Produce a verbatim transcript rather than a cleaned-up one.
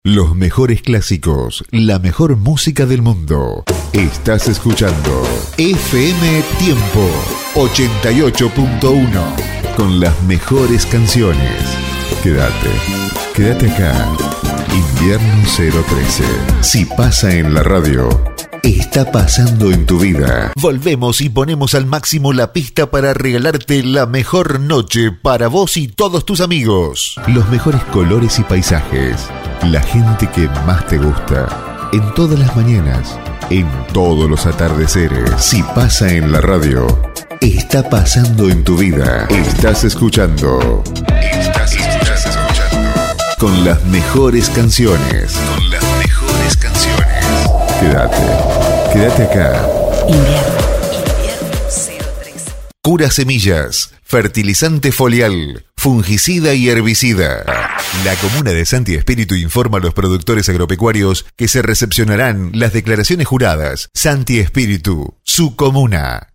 Los mejores clásicos, la mejor música del mundo. Estás escuchando F M Tiempo ochenta y ocho punto uno con las mejores canciones. Quédate, quédate acá. Invierno cero trece. Si pasa en la radio, está pasando en tu vida. Volvemos y ponemos al máximo la pista para regalarte la mejor noche para vos y todos tus amigos. Los mejores colores y paisajes. La gente que más te gusta. En todas las mañanas. En todos los atardeceres. Si pasa en la radio, está pasando en tu vida. Estás escuchando. Estás escuchando. Con las mejores canciones. Con las mejores canciones. Quédate. Quédate acá. Invierno. Invierno cero tres. Cura Semillas. Fertilizante foliar. Fungicida y herbicida. La comuna de Santi Espíritu informa a los productores agropecuarios que se recepcionarán las declaraciones juradas. Santi Espíritu, su comuna.